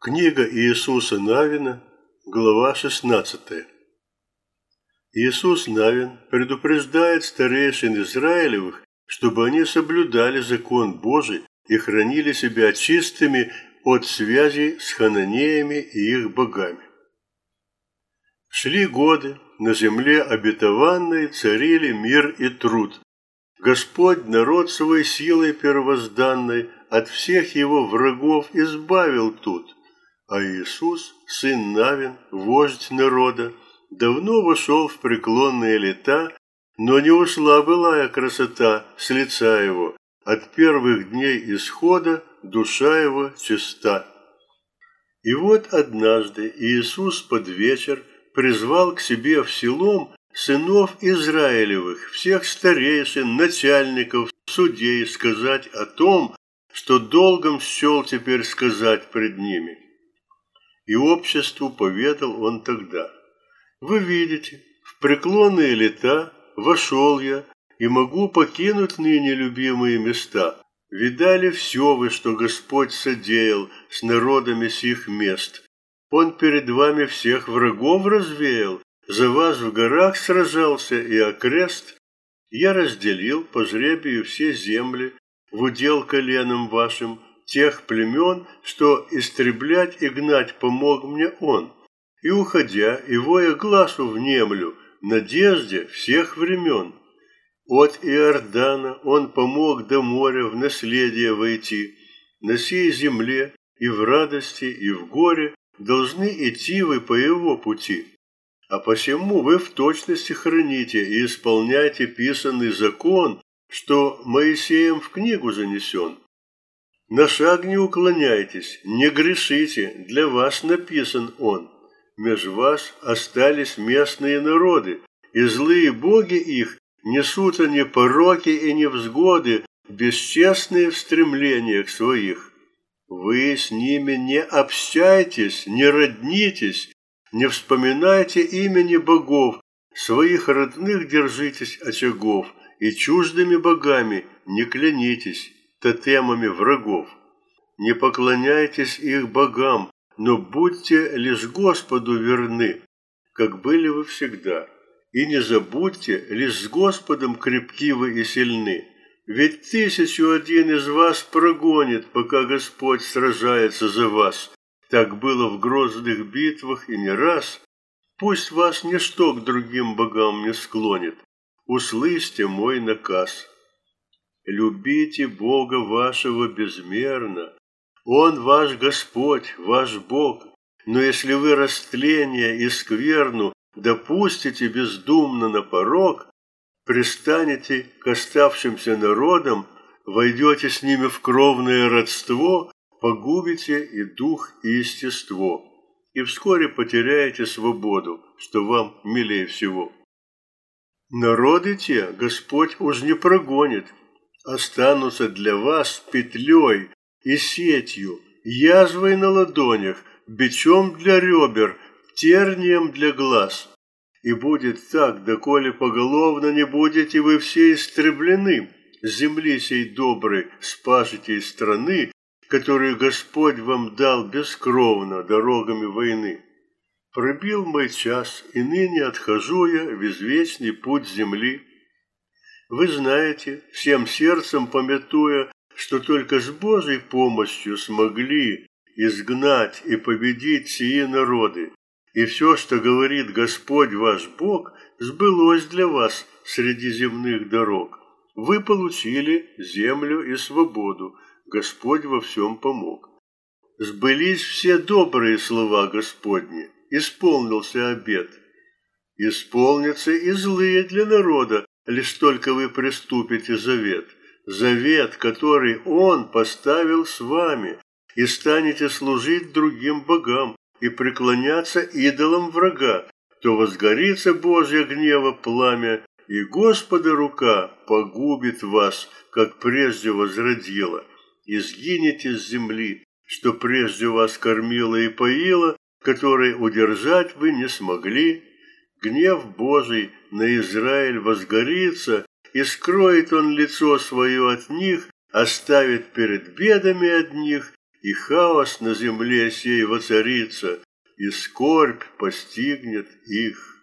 Книга Иисуса Навина, глава 16. Иисус Навин предупреждает старейшин Израилевых, чтобы они соблюдали закон Божий и хранили себя чистыми от связей с хананеями и их богами. Шли годы, на земле обетованной царили мир и труд. Господь народ свой силой первозданной от всех его врагов избавил тут. А Иисус, сын Навин, вождь народа, давно вошел в преклонные лета, но не ушла былая красота с лица его, от первых дней исхода душа его чиста. И вот однажды Иисус под вечер призвал к себе в селом сынов Израилевых, всех старейшин, начальников, судей, сказать о том, что долгом счел теперь сказать пред ними. И обществу поведал он тогда: «Вы видите, в преклонные лета вошел я и могу покинуть ныне любимые места. Видали все вы, что Господь содеял с народами сих мест. Он перед вами всех врагов развеял, за вас в горах сражался и окрест. Я разделил по жребию все земли в удел коленам вашим, тех племен, что истреблять и гнать помог мне он, и, уходя, и воя глазу внемлю, надежде всех времен. От Иордана он помог до моря в наследие войти. На сей земле и в радости, и в горе должны идти вы по его пути. А посему вы в точности храните и исполняйте писанный закон, что Моисеем в книгу занесен. На шаг не уклоняйтесь, не грешите, для вас написан он. Меж вас остались местные народы, и злые боги их несут они пороки и невзгоды, бесчестные в стремлениях своих. Вы с ними не общайтесь, не роднитесь, не вспоминайте имени богов, своих родных держитесь очагов, и чуждыми богами не клянитесь, тотемами врагов. Не поклоняйтесь их богам, но будьте лишь Господу верны, как были вы всегда. И не забудьте, лишь с Господом крепки вы и сильны. Ведь 1001 из вас прогонит, пока Господь сражается за вас. Так было в грозных битвах и не раз. Пусть вас ничто к другим богам не склонит. Услышьте мой наказ. Любите Бога вашего безмерно. Он ваш Господь, ваш Бог. Но если вы растление и скверну допустите бездумно на порог, пристанете к оставшимся народам, войдете с ними в кровное родство, погубите и дух, и естество, и вскоре потеряете свободу, что вам милее всего. Народы те Господь уж не прогонит, останутся для вас петлей и сетью, язвой на ладонях, бичом для ребер, тернием для глаз. И будет так, доколе поголовно не будете вы все истреблены, с земли сей доброй спашите из страны, которую Господь вам дал бескровно дорогами войны. Пробил мой час, и ныне отхожу я в извечный путь земли. Вы знаете, всем сердцем памятуя, что только с Божьей помощью смогли изгнать и победить сии народы. И все, что говорит Господь ваш Бог, сбылось для вас среди земных дорог. Вы получили землю и свободу, Господь во всем помог. Сбылись все добрые слова Господни, исполнился обет. Исполнятся и злые для народа, лишь только вы приступите завет. Завет, который Он поставил с вами, и станете служить другим богам и преклоняться идолам врага, то возгорится Божье гнева пламя, и Господа рука погубит вас, как прежде возродила, и сгинете с земли, что прежде вас кормила и поила, которой удержать вы не смогли. Гнев Божий на Израиль возгорится, и скроет он лицо свое от них, оставит перед бедами одних и хаос на земле сей воцарится, и скорбь постигнет их.